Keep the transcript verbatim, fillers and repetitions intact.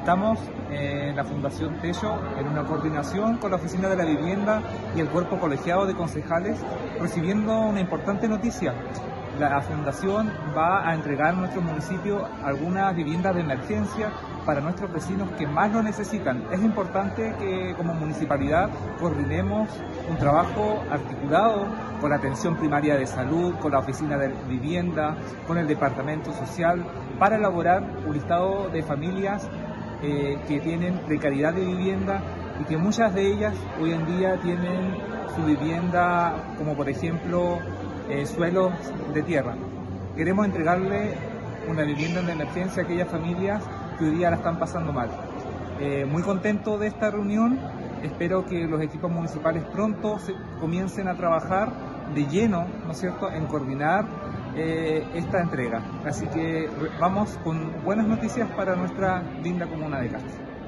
Estamos eh, en la Fundación Tello en una coordinación con la Oficina de la Vivienda y el Cuerpo Colegiado de Concejales, recibiendo una importante noticia. La Fundación va a entregar a nuestro municipio algunas viviendas de emergencia para nuestros vecinos que más lo necesitan. Es importante que como municipalidad coordinemos un trabajo articulado con la atención primaria de salud, con la oficina de vivienda, con el departamento social, para elaborar un listado de familias eh, que tienen precariedad de vivienda y que muchas de ellas hoy en día tienen su vivienda como por ejemplo eh, suelos de tierra. Queremos entregarle una vivienda de emergencia a aquellas familias que hoy día la están pasando mal. Eh, muy contento de esta reunión, espero que los equipos municipales pronto se comiencen a trabajar de lleno, ¿no es cierto?, en coordinar eh, esta entrega. Así que vamos con buenas noticias para nuestra linda comuna de Castro.